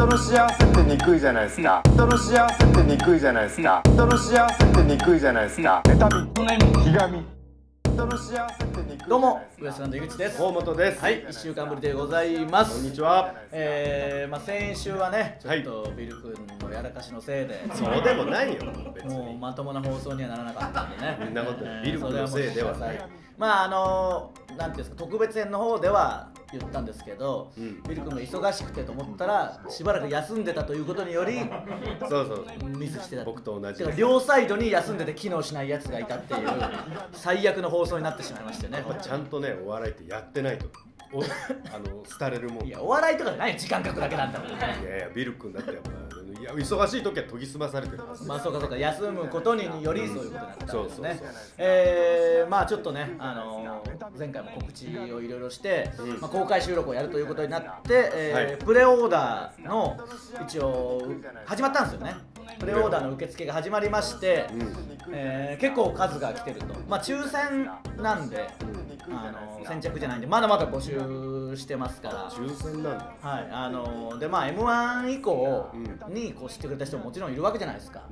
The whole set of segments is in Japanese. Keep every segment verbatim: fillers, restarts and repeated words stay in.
人の幸せってにくいじゃないですか。人の幸せってにくいじゃないですか。人の幸せってにくいじゃないですか。妬み、ひがみ、人の幸せってにくいじゃないですか。 どうもウエストランド井口です。 大本です。 はい、いっしゅうかんぶりでございます。 こんにちは。 えー、まあ先週はね、ちょっとビル君のやらかしのせいで、 そうでもないよ。別もうにまともな放送にはならなかったんでね。 そんなことない。ビルえー君のせいではない。 まああのなんていうんですか、特別編の方では言ったんですけど、 うん、 ビル君が忙しくてと思ったらしばらく休んでたということによりそうそうミスしてた。 僕と同じてか両サイドに休んでて機能しないやつがいたっていう最悪の放送になってしまいましてね。 ちゃんとね、お笑いってやってないとおあの廃れるもん。 いやお笑いとかじゃないよ、時間隔だけなんだもん。 いやいや、ビル君だってやっぱいや忙しい時は研ぎ澄まされてるはず。 まあそうかそうか、休むことによりそういうことになったんですね。 そうそうそう。 えー、まあちょっとね、あのー、前回も告知をいろいろして、うん、まあ、公開収録をやるということになって、えーはい、プレオーダーの一応始まったんですよね。プレオーダーの受付が始まりまして、うん、えー、結構数が来てると。まあ抽選なんで、あの先着じゃないんでまだまだ募集してますから。 抽選なんだ。 はい、あのでまあ エムワン 以降にこう知ってくれた人ももちろんいるわけじゃないですか。うん、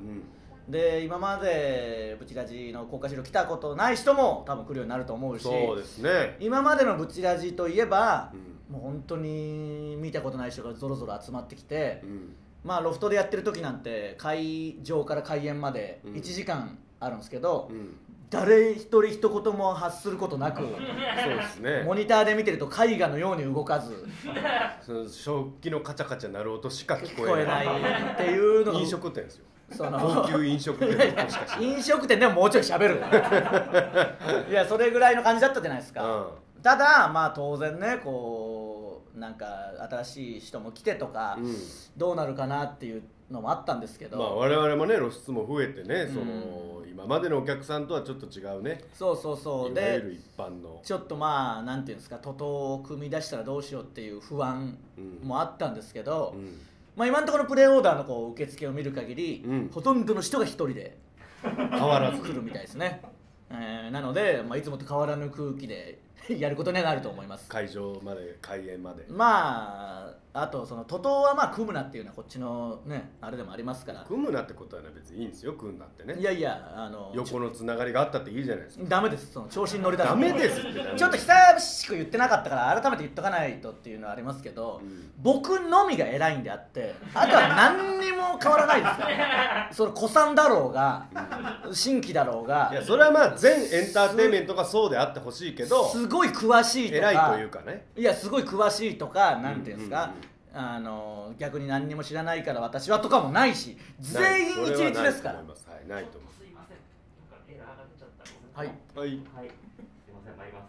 で今までブチラジの公開収録来たことない人も多分来るようになると思うし、 そうですね。 今までのブチラジといえば、うん、もう本当に見たことない人がぞろぞろ集まってきて、うん、まあロフトでやってる時なんて会場から開演までいちじかんあるんですけど、うん、誰一人一言も発することなく、そうですね、 モニターで見てると絵画のように動かず、 その食器のカチャカチャ鳴る音しか聞こえないっていうのが飲食店ですよ。 その高級飲食店の音しかしない。 飲食店でももうちょい喋るいやそれぐらいの感じだったじゃないですか、うん、ただまあ当然ね、こうなんか新しい人も来てとか、うん、どうなるかなっていうのもあったんですけど、 まあ、我々もね露出も増えてね、うん、その今までのお客さんとはちょっと違うね、 そうそうそう、 いわゆる一般のちょっとまあなんていうんですか、徒党を組み出したらどうしようっていう不安もあったんですけど、うんうん、まあ、今のところプレオーダーのこう受付を見る限り、うん、ほとんどの人が一人で変わらず来るみたいですね、えー、なので、まあ、いつもと変わらぬ空気でやることにはなると思います。 会場まで開演まで、 まああとその徒党はまあ組むなっていうのはこっちのねあれでもありますから、 組むなってことはね別にいいんですよ、組んだってね。 いやいや、あの横のつながりがあったっていいじゃないですか。 ダメです、その調子に乗り出す。 ダメですってちょっと久しく言ってなかったから改めて言っとかないとっていうのはありますけど、うん、僕のみが偉いんであってあとは何にも変わらないですからその古参だろうが、うん、新規だろうが、 いやそれはまあ全エンターテインメントがそうであってほしいけど、 すごい詳しいとか、 偉いというかね、 いやすごい詳しいとか、なんていうんですか、うんうんうん、あの逆に何にも知らないから私はとかもないし、全員一律ですから。 ないと思います。はい、ないと思います。 すいません、なんかエラーが出ちゃった。 はいはい、はい、 すいません、参ります。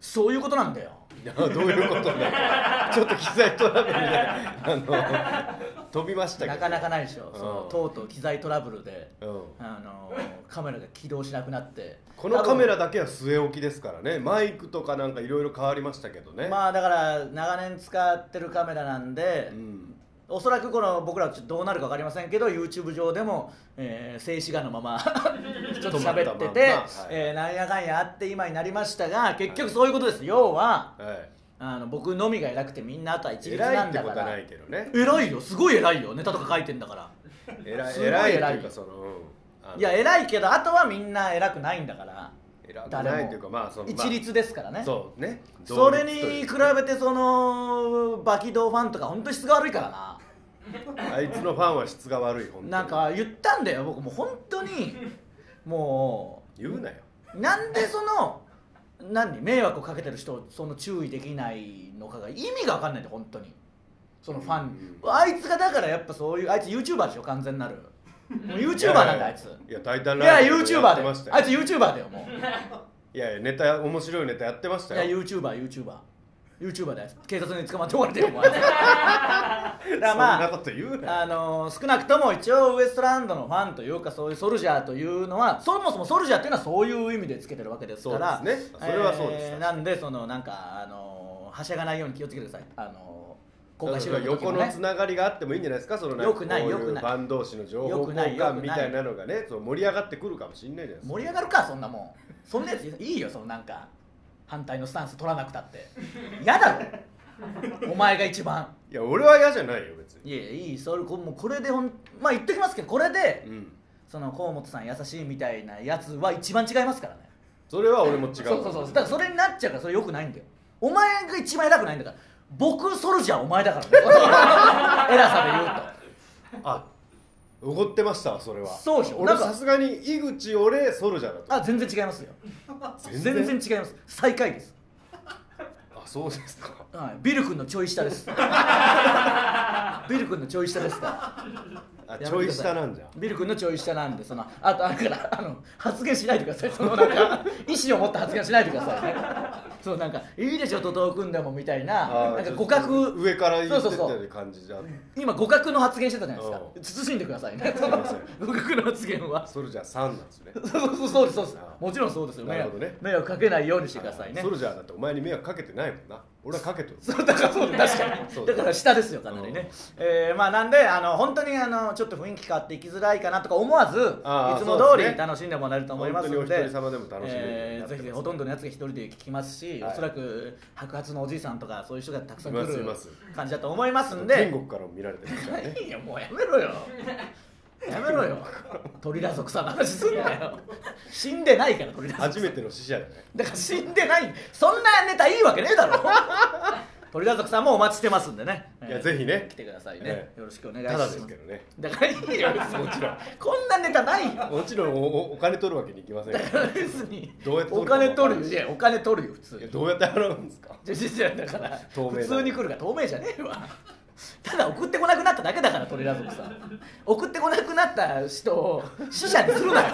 そういうことなんだよ。 いやどういうことだよちょっと機材トラブルであの飛びましたけど、 なかなかないでしょ、うん、そうとうとう機材トラブルで、うん、あのカメラが起動しなくなって、 このカメラだけは据え置きですからね。マイクとかなんかいろいろ変わりましたけどね。 まあだから長年使ってるカメラなんで、うん、おそらくこの僕らどうなるか分かりませんけど YouTube 上でも、えー、静止画のままちょっと喋ってて、はい、えー、なんやかんやあって今になりましたが、結局そういうことです。要は、はい、あの僕のみが偉くてみんなあとは一律なんだから。偉いってことはないけどね。偉いよ、すごい偉いよ、ネタとか書いてんだから。 偉い偉い偉いっていうかその、 うん、いや偉いけどあとはみんな偉くないんだから。 偉くないというか、まあその一律ですからね。 そうね。 それに比べてそのバキドーファンとか本当に質が悪いからな。 あいつのファンは質が悪い。本当になんか言ったんだよ僕もう本当にもう言うなよ。 なんでその何迷惑をかけてる人をその注意できないのかが意味が分かんないんだよ本当に。そのファン、うん、あいつがだからやっぱそういうあいつ YouTuber でしょ完全なる。もう YouTuber なんだあいつ。 いやタイタンライブや YouTuber であいつ YouTuber だよもう。 いやいやネタ面白いネタやってましたよ。 いや YouTuberYouTuber YouTuber だよ。警察に捕まって終われてるもん。だからまあ、 そんなこと言うな。 あのー、少なくとも一応ウエストランドのファンというかそういうソルジャーというのはそもそもソルジャーっていうのはそういう意味でつけてるわけですから。 そうですね。それはそうです。 えー、なんでそのなんかあのー、はしゃがないように気をつけてください。あのー、公開収録の時もね。 横のつながりがあってもいいんじゃないですか。そのよくないよくない。 ファン同士の情報交換みたいなのがね、そう盛り上がってくるかもしれないじゃないですか。 盛り上がるかそんなもん。そんなやついいよそのなんか反対のスタンス取らなくたって。嫌だろ。お前が一番いや俺は嫌じゃないよ別に。 いやいい、それこもうこれでほんまあ言っときますけど、これで、 うん、 その河本さん優しいみたいなやつは一番違いますからね。 それは俺も違う。 そうそうそう、だからそれになっちゃうからそれ良くないんだよ。お前が一番偉くないんだから。僕ソルジャーお前だからね偉さで言うと。 あ、怒ってましたわそれは。 そうでしょ。 俺さすがに井口俺ソルジャーだった。 あ、全然違いますよ。 全然全然違います。最下位です。 あ、そうですか。 はい、ビル君のちょい下ですビル君のちょい下ですからあ、ちょい下なんじゃ。 ビル君のちょい下なんで、そのあとだからあの発言しないでください。そのなんか意思を持った発言しないでくださいね。そうなんかいいでしょ徒党組んでもみたいな、なんか互角上から言ってたそうそうような感じじゃん。 今互角の発言してたじゃないですか。 うん慎んでくださいね。その互角の発言は。 ソルジャーさんなんですね。 そうそうそうそうですそうですあ。 もちろんそうですよ。迷惑なるほどね迷惑かけないようにしてくださいね。 ソルジャーだってお前に迷惑かけてないもんな。俺はかけとる。 そうだからそう確かにそうだから下ですよかなりね、えー、まあなんであの本当にあのちょっと雰囲気変わっていきづらいかなとか思わずいあーつも通そうですねり楽しんでもらえると思いますので、 本当にお一人様でも楽しめるようにえーなってますぜひぜひほとんどのやつが一人で聞きますし、 はいおそらく白髪のおじいさんとかそういう人がたくさん来いますいるます感じだと思いますん天で、 国からも見られてるからね。 いいよもうやめろよやめろよ鳥ラ族さんの話すんなよ死んでないから鳥ラ族さん初めての死者じゃない。 だから死んでないそんなネタいいわけねえだろ鳥田族さんもお待ちしてますんでね。 いやぜひね来てくださいね、 ええよろしくお願いしただます。 ですけどね。 だからいいよもちろんこんなネタないよ。 もちろんおおお金取るわけにいきませんかだから別にどうやって取おるか金取るよ。いやお金取るよ普通に。 ら。どうやって払うんですか。 じゃじゃだから透明な普通に来るから透明じゃねえわ。ただ送ってこなくなっただけだから鳥田族さん。送ってこなくなった人を死者にするなよ。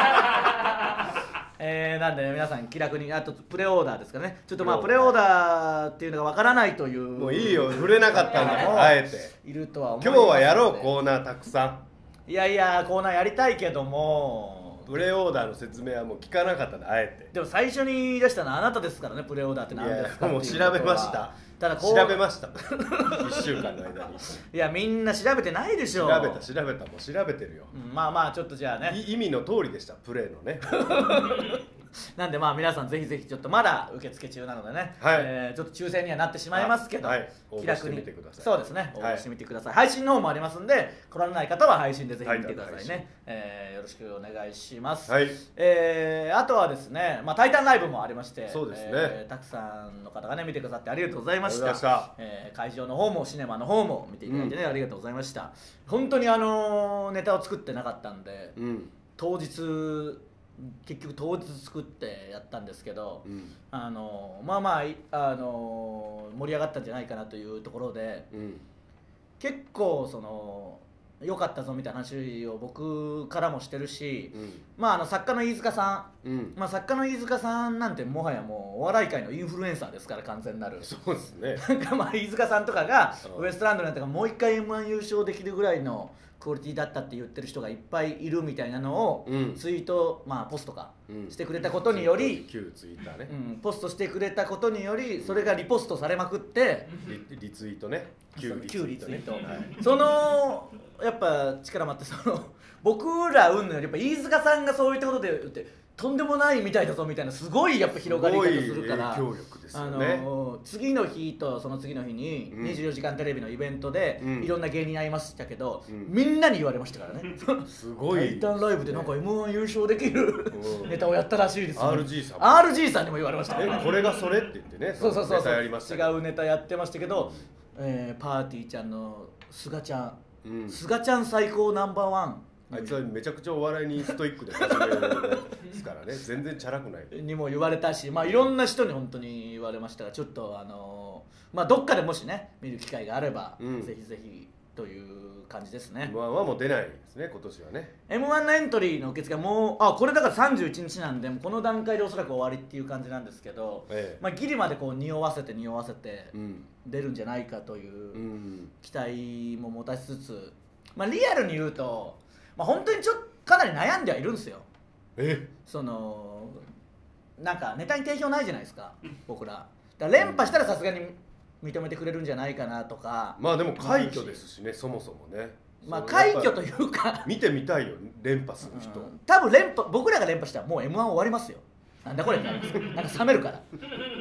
えー、なんで、ね、皆さん気楽に、あとプレオーダーですからね、ちょっとまあプレオーダーっていうのがわからないというもういいよ、触れなかったんだもん、あえて。 いるとは思い今ます日はやろう、 のでコーナーたくさん。 いやいやコーナーやりたいけども、 プレオーダーの説明はもう聞かなかったんだ、あえて。 でも最初に言い出したのはあなたですからね。プレオーダーって何ですかいやもうっていうことは調べましたただこう調べましたもんいっしゅうかんの間にいやみんな調べてないでしょ。 調べた調べたもう調べてるよ、 うんまあまあちょっとじゃあね、 い意味の通りでした、プレーのね。 なんでまあ皆さんぜひぜひちょっとまだ受付中なのでね、 はいえーちょっと抽選にはなってしまいますけど、 はい応気楽に募してみてくださいそうですね、応はい募してみてください。配信の方もありますんで、来られない方は配信でぜひ見てくださいはいね、えーよろしくお願いします。 はいえーあとはですね、まあ、タイタンライブもありまして、 そうですねえーたくさんの方がね見てくださってありがとうございました。 ありがとうございましたえー会場の方もシネマの方も見ていただいてね、ありがとうございました。本当にあのーネタを作ってなかったんで、 うん当日結局当日作ってやったんですけど、 うんあのまあまあいあの盛り上がったんじゃないかなというところで、 うん結構その良かったぞみたいな話を僕からもしてるし、 うんまああの作家の飯塚さん、 うんまあ、作家の飯塚さんなんてもはやもうお笑い界のインフルエンサーですから、完全なる。 そうですね。 なんかまあ飯塚さんとかがうんウエストランドなんてがもう一回 エムワン 優勝できるぐらいのクオリティだったって言ってる人がいっぱいいるみたいなのをうんツイート、まあ、ポストかうんしてくれたことにより、 旧ツイッターねう、ん、ポストしてくれたことによりそれがリポストされまくって、 リリツイートね、旧リツイ旧リートねツイート、 はいそのやっぱ力もあって、その僕らうんのよりやっぱ飯塚さんがそういったことで言ってとんでもないみたいだぞみたいなすごいやっぱ広がり方するから、 すごい影響力ですよあね。 の次の日とその次の日にうんにじゅうよじかんテレビのイベントでうんいろんな芸人会いましたけど、 うんみんなに言われましたからね。 すごいタイタンライブでなんか エムワン 優勝できるうんネタをやったらしいですよ、 アールジー さんもアールジー さんにも言われましたからね。 えこれがそれって言ってね、 そうそうそうネタそうやりましたけど違うネタやってましたけど、えーパーティーちゃんのすがちゃん、 うんすがちゃん最高ナンバーワンあいつはめちゃくちゃお笑いにストイックで始めるですからね、全然チャラくない。 にも言われたし、まあいろんな人に本当に言われましたが、ちょっとあのーまあどっかでもしね見る機会があれば、 うんぜひぜひという感じですね。 エムワン はもう出ないですね、今年はね。 エムワン のエントリーの受付はもうあこれだからさんじゅういちにちなんで、もうこの段階でおそらく終わりっていう感じなんですけど、 ええまあギリまでこう匂わせて匂わせてうん出るんじゃないかといううん期待も持たしつつ、まあリアルに言うと、まあ本当にちょっとかなり悩んではいるんですよ。 えそのなんかネタに定評ないじゃないですか僕ら。だから連覇したらさすがに認めてくれるんじゃないかなとか、 まあでも快挙ですしね、そもそもね。 まあそう快挙とやっいうかぱ見てみたいよ、連覇する人。 うん多分連覇僕らが連覇したらもう エムワン 終わりますよ。なんだこれってなるんですよ。なんか冷めるから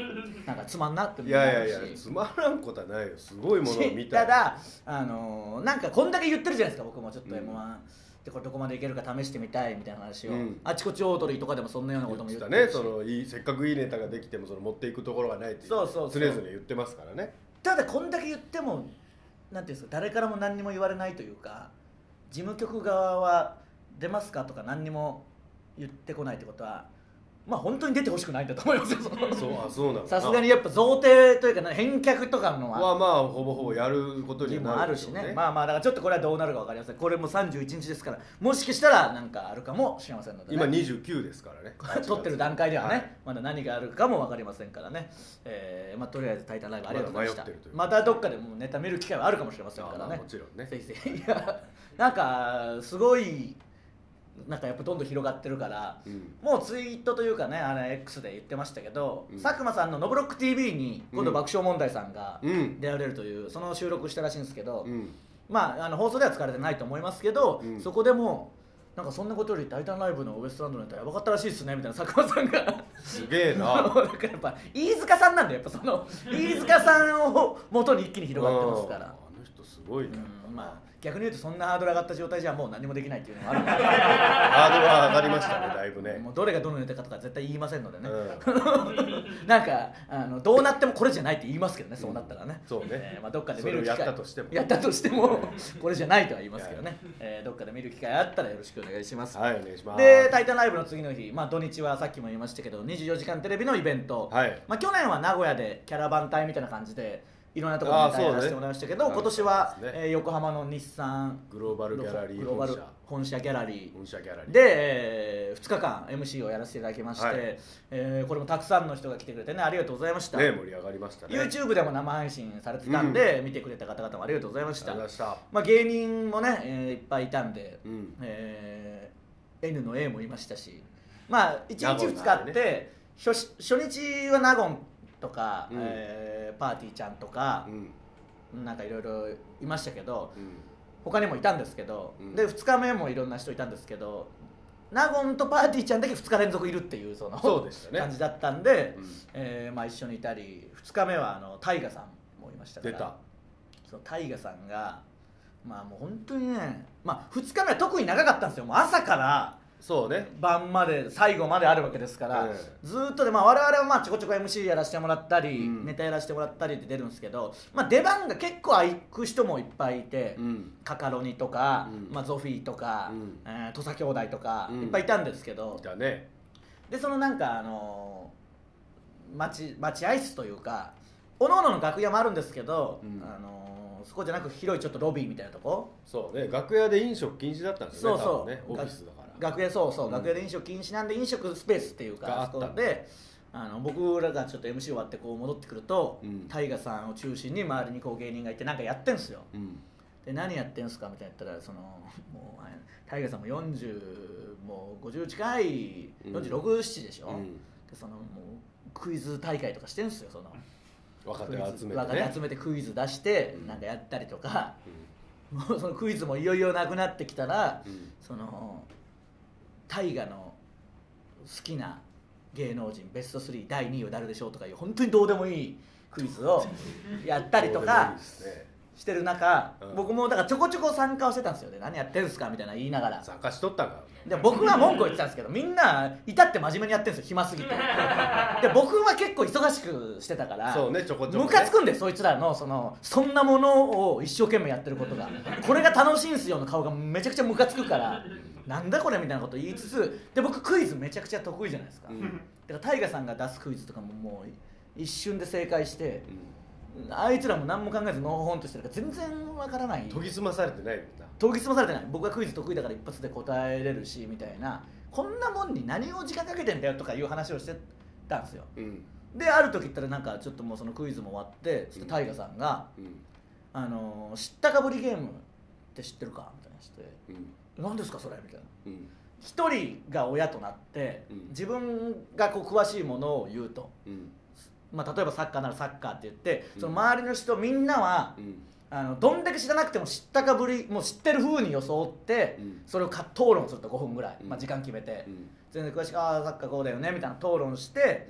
なんかつまんなっていなるし、 やいやいやつまらんことはないよ、すごいものを見たただあのーなんかこんだけ言ってるじゃないですか。僕もちょっと エムワン、うん、でこれどこまでいけるか試してみたいみたいな話を、うん、あちこちオードリーとかでもそんなようなことも言ってたね。そのいいせっかくいいネタができてもその持っていくところがないっていう、 そうそうそう常々言ってますからね。 ただこんだけ言ってもなんていうんですか、誰からも何にも言われないというか、事務局側は出ますかとか何にも言ってこないってことは、まあ本当に出てほしくないんだと思いますよ。 そうあそうなの。 さすがにやっぱ贈呈というか、ね、返却とかのはまあまあほぼほぼやることにもあるしね。 ね。まあまあだからちょっとこれはどうなるか分かりません。これもさんじゅういちにちですから、もしかしたらなんかあるかもしれませんので、ね、 今にじゅうきゅうですからね。 撮ってる段階ではね、 はい、 まだ何があるかも分かりませんからね。えー、まあとりあえずタイタンライブありがとうございました。ま, またどっかでもネタ見る機会はあるかもしれませんからね。 もちろんね。 ぜひぜひ。いやなんかすごい。なんかやっぱどんどん広がってるから、うん、もうツイートというかね、あれ X で言ってましたけど、うん、佐久間さんの「ノブロック ティーブイ」に今度爆笑問題さんが出られるという、うん、その収録したらしいんですけど、うん、まああの放送では使われてないと思いますけど、うん、そこでもなんかそんなことよりタイタンライブのウエストランドのネタやばかったらしいですねみたいな佐久間さんがすげえなだからやっぱ飯塚さんなんで、やっぱその飯塚さんを元に一気に広がってますから、 あの人すごいね、 うん、まあ逆に言うとそんなハードル上がった状態じゃもう何もできないっていうのもあるんでハードルは上がりましたね、だいぶね。 もうどれがどのネタかとか絶対言いませんのでね、うん、なんかあのどうなってもこれじゃないって言いますけどね、そうなったらね、 うん、そうね、 えーまあ、どっかで見る機会やったとしてもやったとしてもこれじゃないとは言いますけどね、えー、どっかで見る機会あったらよろしくお願いします。 はい、お願いします。 でタイタンライブの次の日、まあ、土日はさっきも言いましたけどにじゅうよじかんテレビのイベント、はい、まあ、去年は名古屋でキャラバン隊みたいな感じでいろんなところにやらせてもらいましたけど、ね、今年は、ね、えー、横浜の日産グローバルギャラリーグローバル本社ギャラリ本社ギャラリーで、えー、ふつかかん エムシー をやらせていただきまして、はい、えー、これもたくさんの人が来てくれてね、ありがとうございました。 ね、盛り上がりましたね。 YouTube でも生配信されてたんで、うん、見てくれた方々もありがとうございました。 ありがとうございました。 まあ、芸人もね、えー、いっぱいいたんで、うん、えー、N の A もいましたし、まあいちにちふつかあって、ね、初, 初日は納言とか、うん、えー、パーティーちゃんとか、うん、なんかいろいろいましたけど、うん、他にもいたんですけど、うん、でふつかめもいろんな人いたんですけど、納言とパーティーちゃんだけふつか連続いるっていうそのそうでした、ね、 感じだったんで、うん、えーまあ、一緒にいたり、ふつかめはあのタイガさんもいましたから、 出たそのタイガさんがまあもう本当にね、まあ、ふつかめは特に長かったんですよ。もう朝からそうね、 晩まで最後まであるわけですから、うん、ずーっとで、まあ、我々はまあちょこちょこ エムシー やらせてもらったり、うん、ネタやらせてもらったりって出るんですけど、まあ、出番が結構空く人もいっぱいいて、うん、カカロニとか、うん、まあ、ゾフィーとか、うん、えー、土佐兄弟とか、うん、いっぱいいたんですけど、 だね、 でそのなんかあのー、待ち待合室というかおのおのの楽屋もあるんですけど、うん、あのーそこじゃなく広いちょっとロビーみたいなとこ、 そうね、楽屋で飲食禁止だったんですよね。 そうそう、 ね、オフィスだから楽屋、そうそう、うん、楽屋で飲食禁止なんで飲食スペースっていうかあそこで、あの僕らがちょっと エムシー 終わってこう戻ってくると、うん、タイガさんを中心に周りにこう芸人がいてなんかやってんすよ、うん、で何やってんすかみたいな言ったら、そのもうタイガさんもよんじゅうもうごじゅう近いよんじゅうろく、ななでしょ、うん、でそのもうクイズ大会とかしてんすよ。その若手集めて、ね、 若手集めてクイズ出してなんかやったりとか、うん、もうそのクイズもいよいよなくなってきたら、うん、その大河の好きな芸能人ベストスリーだいにいは誰でしょうとかいう本当にどうでもいいクイズをやったりとかしてる中、うん、僕もだからちょこちょこ参加をしてたんですよね。何やってんすかみたいな言いながら参加しとったんか。 で僕は文句を言ってたんですけど、みんな至って真面目にやってるんですよ、暇すぎて。で僕は結構忙しくしてたから、 そうね、ちょこちょこね、 ムカつくんで、そいつらのそのそんなものを一生懸命やってることがこれが楽しいんすよの顔がめちゃくちゃムカつくから、なんだこれみたいなこと言いつつ、で僕クイズめちゃくちゃ得意じゃないですか、うん、だからタイガさんが出すクイズとかももう一瞬で正解して、うん、あいつらも何も考えずのほほんとしてるから全然わからない。 研ぎ澄まされてないもんな。 研ぎ澄まされてない。僕はクイズ得意だから一発で答えれるしみたいな、こんなもんに何を時間かけてんだよとかいう話をしてたんですよ、うん、である時言ったらなんかちょっともうそのクイズも終わって、ちょっとタイガさんが、うん、あのー、知ったかぶりゲームって知ってるかみたいなして、うん、何ですかそれみたいな、うん、一人が親となって、うん、自分がこう詳しいものを言うと、うん、まあ、例えばサッカーならサッカーって言って、うん、その周りの人みんなは、うん、あのどんだけ知らなくても知ったかぶりもう知ってる風に装って、うん、それをか討論するとごふんぐらい、うん、まあ、時間決めて、うん、全然詳しくああサッカーこうだよねみたいな討論して、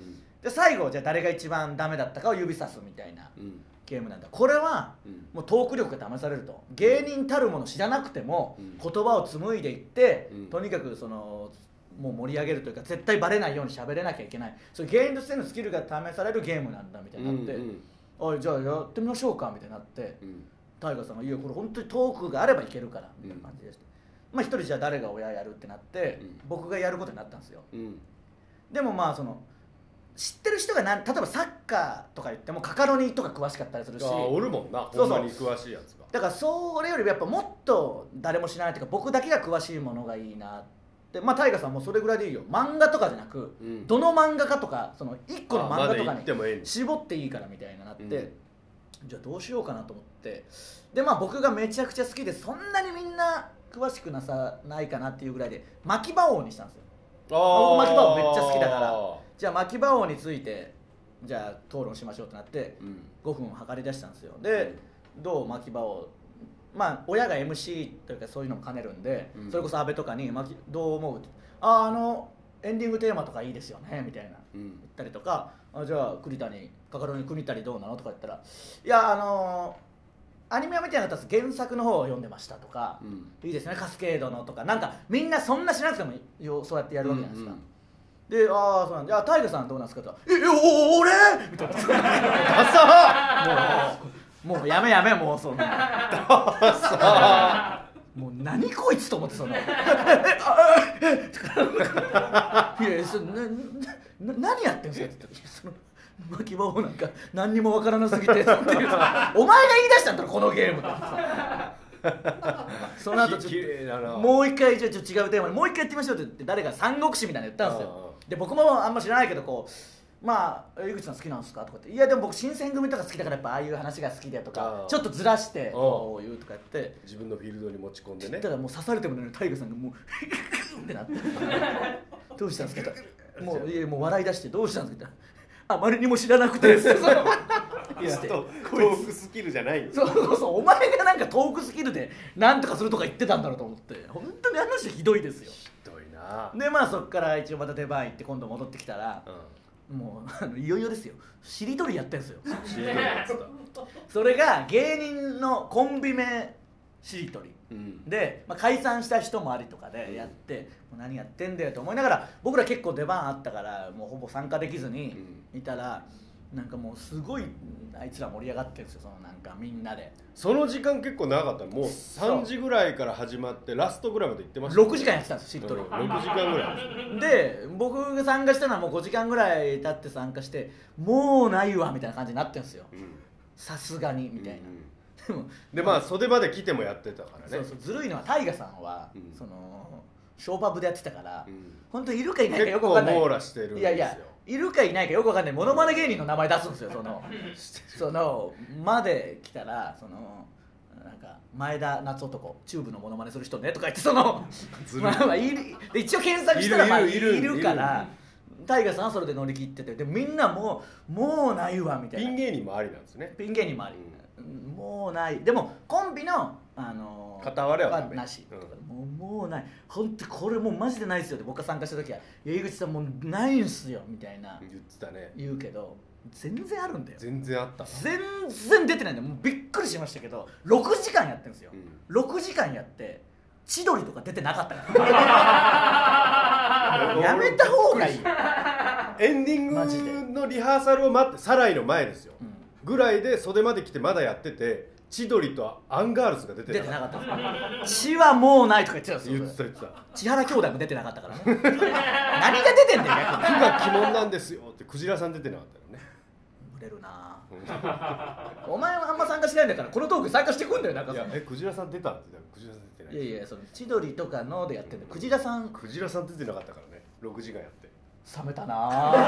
で最後じゃあ誰が一番ダメだったかを指さすみたいなうんゲームなんだ。これはうんもうトーク力が試されると、芸人たるもの知らなくてもうん言葉を紡いでいって、 うんとにかくそのもう盛り上げるというか絶対バレないように喋れなきゃいけない、そういう芸人としてのスキルが試されるゲームなんだみたいになって、 うんおいじゃあやってみましょうかみたいになって、 うんタイガーさんが「いやこれ本当にトークがあればいけるから」みたいな感じでして、まあ一人じゃあ誰が親やるってなって、 うん僕がやることになったんですよ。 うんでもまあその知ってる人がなん例えばサッカーとか言ってもカカロニとか詳しかったりするし、 あおるもんな、 そうそうほんまに詳しいやつが。 だからそれよりやっぱもっと誰も知らないというか僕だけが詳しいものがいいなって、まあタイガーさんもそれぐらいでいいよ、漫画とかじゃなく、 うんどの漫画かとかそのいっこの漫画とあまだか言ってもええに絞っていいからみたいななって、 うんじゃあどうしようかなと思って、でまあ僕がめちゃくちゃ好きでそんなにみんな詳しくなさないかなっていうぐらいで巻き場王にしたんですよ。僕巻き場王めっちゃ好きだからじゃあ巻き場王についてじゃあ討論しましょうってなってうんごふん測り出したんですよ。でどう巻き場王、まあ親が エムシー というかそういうのも兼ねるんで、 うんそれこそ安倍とかに巻きどう思うってああのエンディングテーマとかいいですよねみたいなうん言ったりとか、あじゃあ栗谷カカロニ栗谷どうなのとか言ったらいやあのー、アニメは見てなかったです原作の方を読んでましたとか、 うんいいですねカスケードのとかなんかみんなそんな知らなくてもよそうやってやるわけじゃないですか、 うんうんでああそうなんであタイガさんどうなんですかとええお俺みたいなダサもうもうやめやめもうそのーさもう何こいつと思ってそのえあいやいやそなな何やってんすかって言ったらその巻き場をなんか何にもわからなすぎてっていうお前が言い出したんだろこのゲームってその後ちょ綺麗だなっともう一回じゃあちょっと違うテーマにもう一回やってみましょうって言って誰か三国志みたいなの言ったんですよ。で僕もあんま知らないけどこうまあ井口さん好きなんですかとかっていやでも僕新選組とか好きだからやっぱああいう話が好きでとかあーちょっとずらしてんこう言うとかやって自分のフィールドに持ち込んでね言ったらもう刺されてもねタイガさんがもうってなってどうしたんですかってもういやもう笑い出してどうしたんですかってあまりにも知らなくてそのいやトトークスキルじゃないんですそうそうそうお前がなんかトークスキルでなんとかするとか言ってたんだろうと思って本当にあの人ひどいですよ。 ひどいなでまあそっから一応また出番行って今度戻ってきたらうんもうあのいよいよですよしりとりやってんすよしりとりやつだそれが芸人のコンビ名しりとりうんで、まあ、解散した人もありとかでやって、もう何やってんだよと思いながら僕ら結構出番あったからもうほぼ参加できずにいたら、なんかもうすごいあいつら盛り上がってるんですよそのなんかみんなでその時間結構長かったのもうさんじぐらいから始まってラストぐらいまで行ってましたろくじかんやってたんですよしりとり、 うんろくじかんぐらいで僕が参加したのはもうごじかんぐらい経って参加してもうないわみたいな感じになってるんですようんさすがにみたいな、 うんうんでもでまあ袖まで来てもやってたからねそうそうずるいのはタイガさんは、 うんそのショーパブでやってたから、 うん本当いるかいないかよ結構くわかんない網羅してるんですよいやいやいるかいないかよくわかんないモノマネ芸人の名前出すんですよそのそのまで来たらそのなんか前田夏男チューブのモノマネする人ねとか言ってそのずるいまあまあいるで一応検索したらまあいるいるいるいるからタイガさんはそれで乗り切っててでみんなもうもうないわみたいなピン芸人もありなんですねピン芸人もあり、もうないでもコンビのあのー、 片割れはダメなし、 うんもうもうない本当これもうマジでないですよって僕が参加した時は「いや井口さんもうないんすよ」みたいな言ってたね言うけど全然あるんだよ全然あったな全然出てないんだよもうびっくりしましたけどろくじかんやってるんですよ、 うんろくじかんやって千鳥とか出てなかったからやめた方がいいよ、 エンディンマジでグのリハーサルを待ってサライの前ですようんぐらいで袖まで来てまだやってて千鳥とアンガールズが出て出てなかっなかった血はもうないとか言ってたんたですよ言ってた言ってた千原兄弟も出てなかったからね何が出てんだよ逆に 「苦が鬼門なんですよ」ってクジラさん出てなかったよね売れるなお前はあんま参加しないんだからこのトーク参加してくんだよなんかいやえクジラさん出たって言ったらクジラさん出てないいやいやその千鳥とかのでやってんだよクジラさんクジラさん出てなかったからねろくじかんやって冷めたな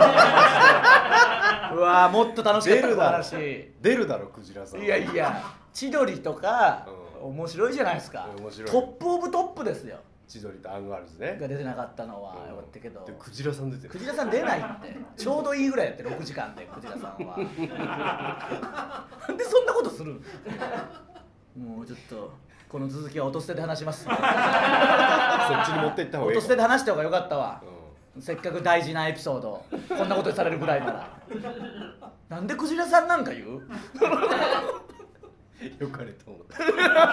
うわーもっと楽しかったこの話出るだろクジラさんいやいや千鳥とか、 うん面白いじゃないですか面白いトップオブトップですよ千鳥とアンガールズねが出てなかったのはよかったけど、 でクジラさん出てるクジラさん出ないってちょうどいいぐらいやってろくじかんでクジラさんはなんでそんなことするもうちょっとこの続きは音捨てで話しますそっちに持っていった方がいいかも音捨てで話した方がよかったわせっかく大事なエピソードこんなことされるぐらいならなんでクジラさんなんか言うよかれと思って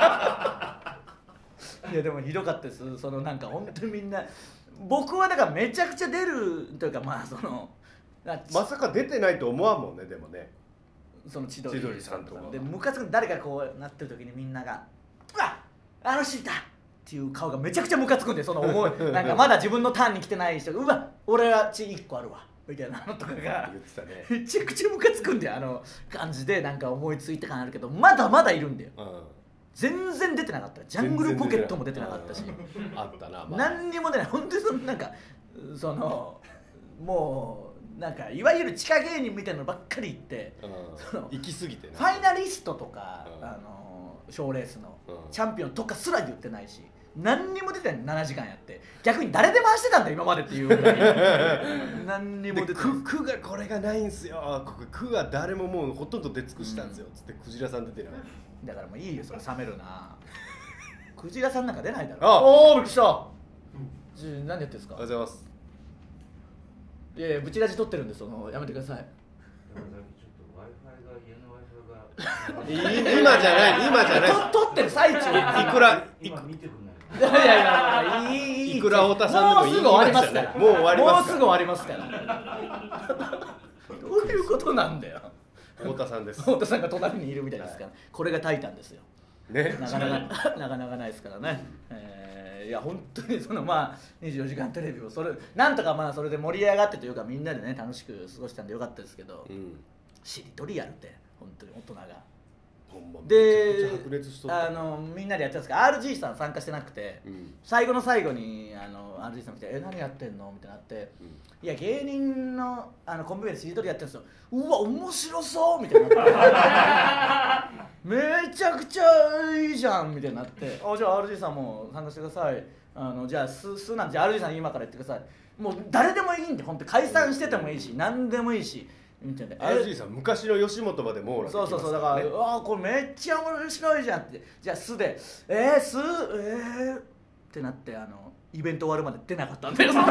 いやでもひどかったです。そのなんか本当にみんな僕はだからめちゃくちゃ出るというかまあそのまさか出てないと思わんもんね。でもねその千鳥千鳥さんとかでムカつく誰かこうなってる時にみんなが「うわあの人いた!」っていう顔がめちゃくちゃムカつくんでその思いなんかまだ自分のターンに来てない人が「うわ俺は血いっこあるわ」みたいなのとかが言ってたね。 めちゃくちゃムカつくんだよあの感じでなんか思いついた感あるけどまだまだいるんだよ。 うん全然出てなかったジャングルポケットも出てなかったしあったな、まあ、 何にも出ない本当にそのなんかそのもうなんかいわゆる地下芸人みたいなのばっかり言ってうんその行き過ぎてねファイナリストとかうんあの賞レースのうんチャンピオンとかすら言ってないし何にも出てないななじかんやって逆に誰で回してたんだ今までっていうぐらい何にも出てない区区がこれがないんすよ。ここ区は誰ももうほとんど出尽くしたんですよ、うん、つってクジラさん出てない。 だからもういいよそれ冷めるなクジラさんなんか出ないだろ。 あおおびっくりしたじゃあ何やってるんですか。 おはようございます。 いやいやブチラジ撮ってるんでそのやめてください。 ちょっと Wi-Fi が家の Wi-Fi が今じゃない今じゃないと撮ってる最中にいくら今見てくんないいやいやいやいいいいいくら太田さんでもいいもうすぐ終わりますからもう終わりますからもうすぐ終わりますからどういうことなんだよ。 太田さんです太田さんが隣にいるみたいですから、はい、これがタイタンですよね。 なかなかなかなかないですからね、えー、いや本当にそのまあにじゅうよじかんテレビをそれなんとかまあそれで盛り上がってというかみんなでね楽しく過ごしたんでよかったですけど、うん、しりとりやるって本当に大人がほんまでめちゃくちゃ白熱しとったあのみんなでやってたんですけど アールジー さん参加してなくて、うん、最後の最後にあの アールジー さん来て「え何やってんの?」みたいになって、うん、いや芸人のあのコンビ名でしりとりやってるんですよ。うわ面白そうみたいになってめちゃくちゃいいじゃんみたいになってあじゃあ アールジー さんも参加してください。あのじゃあすすなんて アールジー さん今から言ってください。もう誰でもいいんで本当解散しててもいいし何でもいいしみたいな。 アールジー さん昔の吉本まで網羅できますからね。 そうそうそうだからうわこれめっちゃ面白いじゃんってじゃあすでえー、すえー、ってなってあのイベント終わるまで出なかったんだよ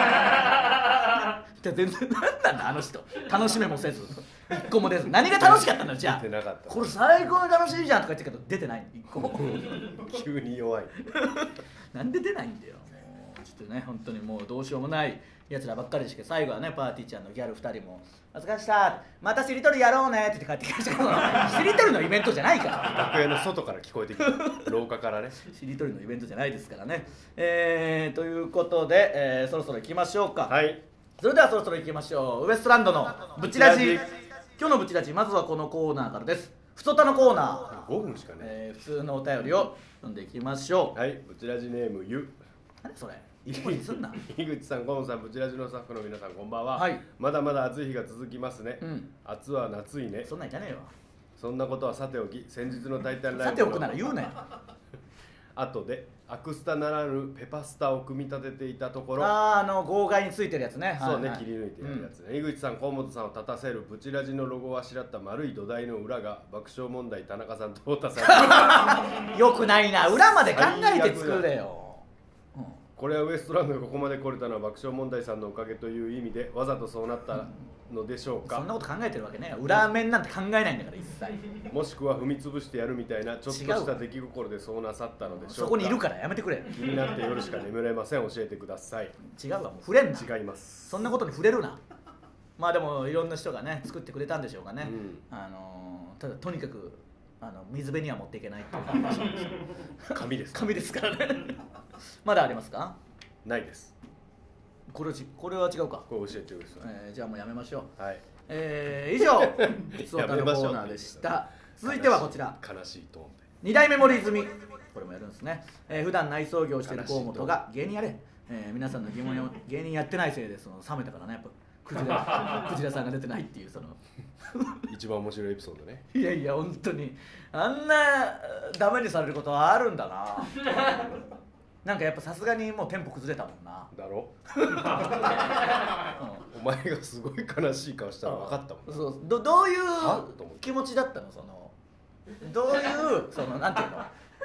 全然何なんだあの人楽しめもせず一個も出ず何が楽しかったんだよじゃあ出てなかったこれ最高に楽しいじゃんとか言ってるけど出てない一個も急に弱いなんで出ないんだよもうちょっとね本当にもうどうしようもないやつらばっかりですけど最後はねパーティーちゃんのギャルふたりも「お疲れしたまたしりとりやろうね」って言って帰ってきましたけどしりとりのイベントじゃないから楽屋の外から聞こえてきた廊下からねしりとりのイベントじゃないですからねえー、ということで、えー、そろそろ行きましょうか。 はいそれではそろそろ行きましょう。ウエストランドのブチラジ。今日のブチラジまずはこのコーナーからです。ふとたのコーナー、 ごふんしかね、 えー、普通のお便りを読んでいきましょう。 はいブチラジネームゆ何それいい声にすんな井口さん、ゴンさん、ブチラジのスタッフの皆さん、こんばんは、 はい、 まだまだ暑い日が続きますね、うん、暑は夏いね。 そんなんじゃねえよ。 そんなことはさておき、先日のタイタンライブのさておくなら言うなよ後でアクスタならぬペパスタを組み立てていたところ、 あーあの号外についてるやつね。 そうね、 はいはい、 切り抜いてやるやつね、うん、井口さん、河本さんを立たせるブチラジのロゴをあしらった丸い土台の裏が爆笑問題田中さんと太田さんよくないな、裏まで考えて作れよ。 これはウエストランドがここまで来れたのは爆笑問題さんのおかげという意味でわざとそうなったのでしょうか。 そんなこと考えてるわけね。裏面なんて考えないんだから一切。 もしくは踏み潰してやるみたいなちょっとした出来心でそうなさったのでしょうか。 そこにいるからやめてくれ。 気になって夜しか眠れません。教えてください。 違うわ、もう触れんな。 違います。 そんなことに触れるな。まあでもいろんな人がね作ってくれたんでしょうかね、うん、あのただとにかくあの水辺には持っていけないっていう話なんですよ。 紙です紙ですからねまだありますか？ ないです。 これこれは違うか。 これ教えてください、 えー、じゃあもうやめましょう。 はい、 えー、以上普通歌のコーナーでした。続いてはこちら、 悲しいトーンでに代目森泉、これもやるんですね、えー、普段内装業をしている河本が芸人やれ、えー、皆さんの疑問を芸人やってないせいでその冷めたからね、やっぱクジラクジラさんが出てないっていうその一番面白いエピソードね。 いやいや本当にあんなダメにされることはあるんだななんかやっぱさすがにもうテンポ崩れたもんな。 だろ、うん、お前がすごい悲しい顔したら分かったもん。 そう ど, どういう気持ちだったの？そのどういうそのなんていうの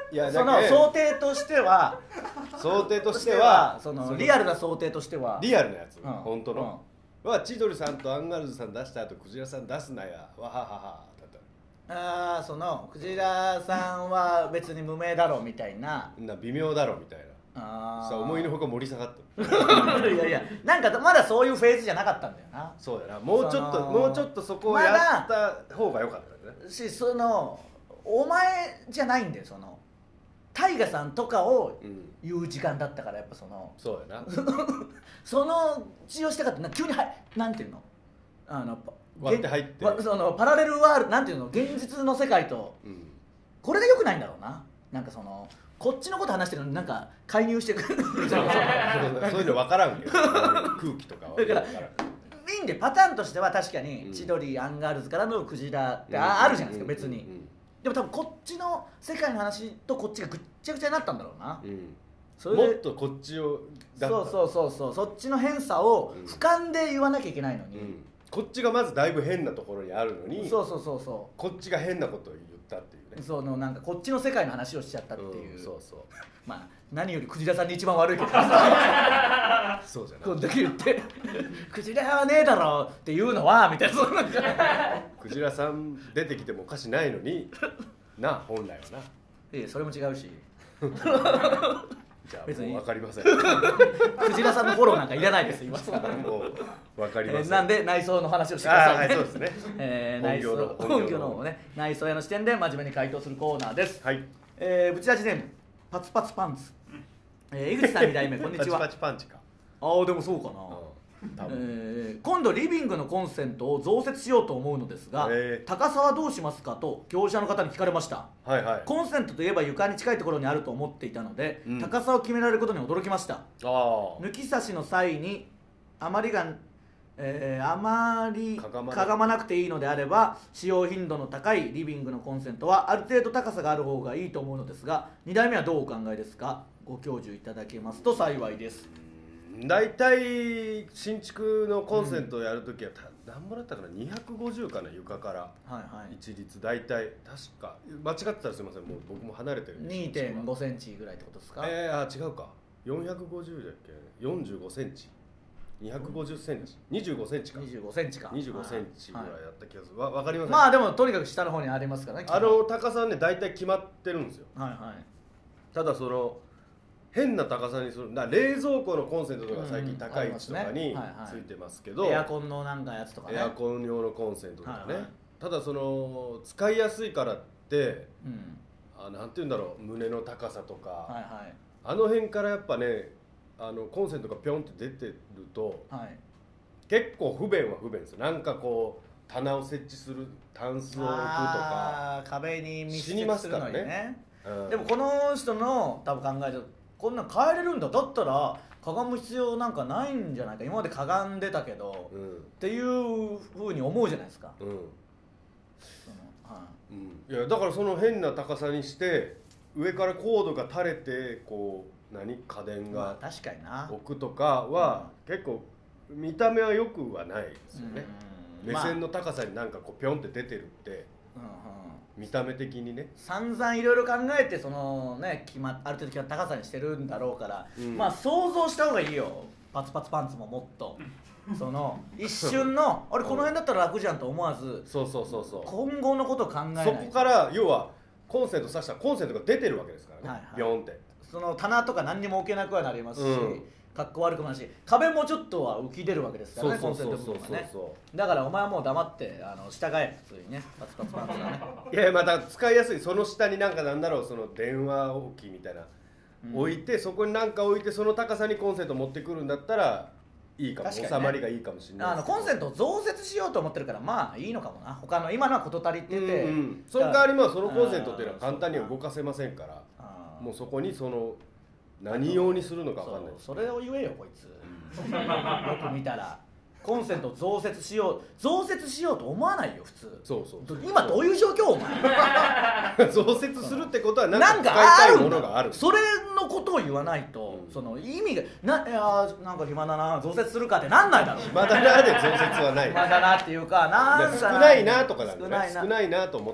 いやそのだけ想定としては想定としとしててははそのリアルな想定としてはリアルなやつ、 うん本当の、は千鳥さんとアンガールズさん出した後クジラさん出すなやわはははだったああそのクジラさんは別に無名だろうみたいなな微妙だろみたいなあさ思いのほか盛り下がったいやいやなんかまだそういうフェーズじゃなかったんだよなそうやなもうちょっとそのもうちょっとそこをやった方が良かったよね、 しそのお前じゃないんだよそのタイガさんとかをうん、 言う時間だったからやっぱそのそうやなその血をしたかったな急にはなんていうのあのパ割って入ってわそのパラレルワールドなんていうの現実の世界とうんこれが良くないんだろうななんかそのこっちのこと話してるのになんか介入してくるそうそういうの分からんけど空気とかは分からんいいんでパターンとしては確かに、 うん千鳥アンガールズからのクジラってうんああるじゃないですか、別に、 うんでも多分こっちの世界の話とこっちがぐっちゃぐちゃになったんだろうな、 うんそれでもっとこっちをだったそうそうそうそうそっちの偏差をうん俯瞰で言わなきゃいけないのに、 うんこっちがまずだいぶ変なところにあるのにそうそうそうそこっちが変なことを言ったっていうねうそのなんかこっちの世界の話をしちゃったっていう、 うんそうそうまあ何よりクジラさんに一番悪いけどそうじゃなこんだけ言って「クジラはねえだろ」って言うのはみたいなそんなんじゃないクジラさん出てきてもおかしないのにな本来はないやそれも違うしじゃあ別にもう分かりませんクジラさんのフォローなんかいらないです今更もう分かりません、 えーなんで内装の話をしてくだああはいさいねそうですねえー内装本業の本業の方ね内装屋の視点で真面目に回答するコーナーです、 はいえー、ブチラジネームパツパツパンツ、えー、井口さんに代目こんにちはパチパチパンチかああでもそうかな、 うん多分えー今度リビングのコンセントを増設しようと思うのですが、 へー高さはどうしますかと業者の方に聞かれました。 はいはいコンセントといえば床に近いところにあると思っていたので、 うん高さを決められることに驚きました。 ああ抜き差しの際にあまりが、えーあまりかがまなかがまなくていいのであれば使用頻度の高いリビングのコンセントはある程度高さがある方がいいと思うのですが、に代目はどうお考えですか。ご教授いただけますと幸いです。 大体新築のコンセントをやるときは、た何もらったかなにひゃくごじゅうかな床からはいはい一律大体確か間違ってたらすみませんもう僕も離れてるんでにてんごセンチぐらいってことですか。 えー、あ違うかよんひゃくごじゅうだっけよんじゅうごセンチにひゃくごじゅっセンチにじゅうごセンチかにじゅうごセンチかにじゅうごセンチぐらいはいやった気がする、わ分かりません、 まあでもとにかく下の方にありますからねあの高さはね大体決まってるんですよ。 はいはいただその変な高さにするだから冷蔵庫のコンセントとか最近高い位置とかにうんありますねついてますけど、 エアコンのなんかやつとかねエアコン用のコンセントとかね、 はいはいただその使いやすいからってうんあなんて言うんだろう胸の高さとか、 はいはいあの辺からやっぱねあのコンセントがピョンって出てるとはい結構不便は不便ですよ。なんかこう棚を設置するタンスを置くとか、 あー壁に密死にますす接るからねのにねうんでもこの人の多分考えるとこんなん変えれるんだだったらかがむ必要なんかないんじゃないか今までかがんでたけど、 うんっていうふうに思うじゃないですか、 うんそのはうん、いやだからその変な高さにして上からコードが垂れてこう何家電い、まあが確かにな置くとかは結構見た目はよくはないですよね。 うん目線の高さになんかこうピョンって出てるってまあうんうん見た目的にね。 散々いろいろ考えてそのね決まある程度決まった高さにしてるんだろうから、 うんまあ想像した方がいいよパツパツパンツももっとその一瞬のあれこの辺だったら楽じゃんと思わずそうそうそうそう。 今後のことを考えないそこから要はコンセント挿したらコンセントが出てるわけですからね。 はいはいビョンって。 その棚とか何にも置けなくはなりますし、 うんかっこ悪くもなるし壁もちょっとは浮き出るわけですからねコンセント部分がねだからお前はもう黙ってあの従え普通にねパツパツパンツがねいやいやまた使いやすいその下になんかなんだろうその電話置きみたいな、 うん置いてそこに何か置いてその高さにコンセント持ってくるんだったらいいかも、 確かにね収まりがいいかもしれないあのコンセントを増設しようと思ってるからまあいいのかもな他の今のは事足りてて、 うんうん、その代わりまあそのコンセントっていうのは簡単には動かせませんからあーもうそこにその何用にするのか分かんないそうそれを言えよこいつよく見たらコンセントを増設しよう増設しようと思わないよ普通そうそうそう今どういう状況お前増設するってことは何なんかかあるん使いたいものがあだるそれのことを言わないと、 うんその意味がないやーなんか暇だな増設するかってなんないだろまだなで増設はない暇だなっていうかなんか少ないなとかなんでね少ないな少ないなと思ったんでね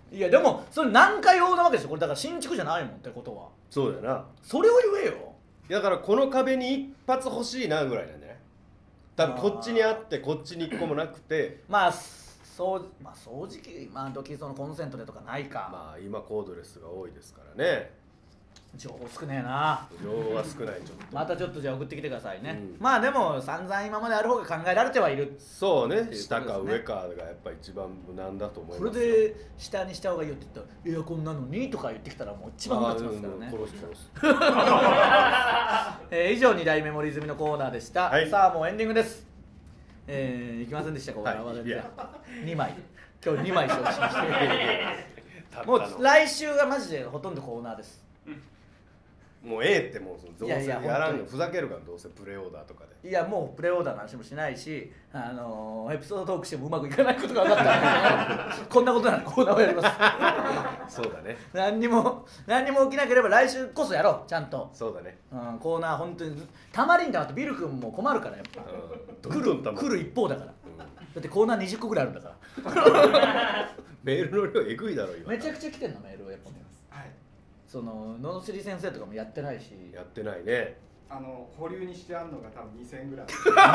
いやでもそれ何回用なわけですよこれだから新築じゃないもんってことはそうだよな。 それを言えよ。 だからこの壁に一発欲しいなぐらいなんじゃない？多分こっちにあってこっちに一個もなくてまあそうまあ掃除機まあ時そのコンセントでとかないか、 まあ今コードレスが多いですからね。 情報少ねえな。 情報は少ないちょっと。 またちょっとじゃあ送ってきてくださいね、 うんまあでも散々今まである方が考えられてはいる。 そうね、 っていうことですね下か上かがやっぱ一番無難だと思いこますよ。 れで下にした方がいいよって言ったらエアコンなのにとか言ってきたらもう一番ムカつきますからね。 あーうん殺す殺す。 えー以上に大メモリー済みのコーナーでした、 はいさあもうエンディングです。えー、いきませんでしたか、 はいこれは全いや然にまい今日にまい消費しましたたったものう来週がマジでほとんどコーナーです。 もうええってもうどうせいやいややらん本当にのふざけるからどうせプレオーダーとかで。 いやもうプレオーダーの話もしないし、あのーエピソードトークしてもうまくいかないことが分かったのでこんなことならコーナーをやりますそうだね。 何にも何にも起きなければ来週こそやろうちゃんと、 そうだね。 うん、コーナー本当にたまりにたまってビル君も困るからやっぱうん。 来るどんどんたま来る一方だから、 うんだってコーナーにじゅっこぐらいあるんだからメールの量えぐいだろ今。 めちゃくちゃ来てんのメールをやっぱはいそのののしり先生とかもやってないしやってないね。 あの保留にしてあるのが多分にせんぐらい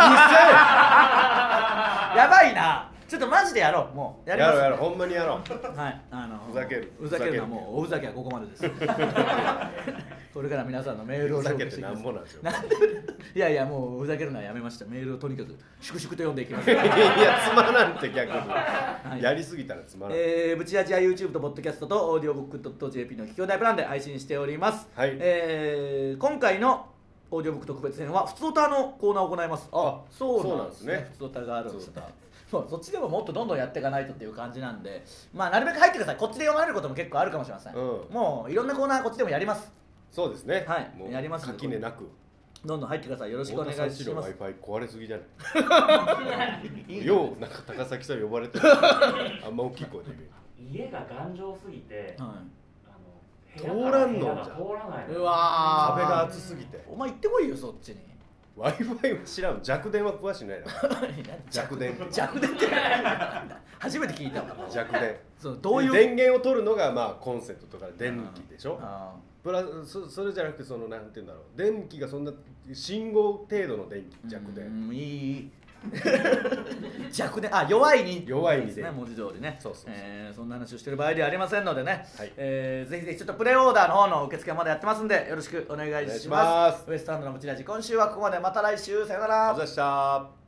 やばいな。ちょっとマジでやろう。もうやりますやろうやろうほんまにやろう。 はい、あのふざけるふざけるのはふざけるもうおふざけはここまでですこれから皆さんのメールをふざけて紹介していきますなんぼなんですよ。 なんでいやいやもうふざけるのはやめました。メールをとにかく粛々と読んでいきますいやつまらんって逆に、 いやりすぎたらつまらん。 えー、ブチラジは YouTube と Podcast と オーディオブックドットジェーピー の聞き放題プランで配信しております、 はいえー今回のオーディオブック特別編はふつおたのコーナーを行います。あ、そうなんですね。 そうふつおたがあるんですふつおたそうそっちでももっとどんどんやっていかないとっていう感じなんで、まあなるべく入ってください。こっちで読まれることも結構あるかもしれません、 うんもういろんなコーナーこっちでもやります。 そうですね。 はいもうやります垣根なく。 どんどん入ってください。よろしくお願いします。 太田さんちの Wi-Fi 壊れすぎじゃないようなんか高崎さん呼ばれてるあんま大きい声で言家が頑丈すぎて、 はあの部屋から部屋が通らないい、 の。 うわー壁が厚すぎてお前行ってこいよそっちに Wi-Fi は知らん弱電は詳しないな弱電弱電って初めて聞いたわ。 弱電そうどういう電源を取るのがまあコンセントとか電気でしょあプラスそそれじゃなくてそのなんて言うんだろう電気がそんな信号程度の電気ー弱電うんいい弱電あ弱いに弱いにですね文字通りねそうそうそうえーそんな話をしてる場合ではありませんのでね、 はいえーぜひぜひちょっとプレオーダーの方の受付はまだやってますんでよろしくお願いします。 お願いしますウエストランドのブチラジ今週はここまで。また来週さよなら。 ありがとうございました。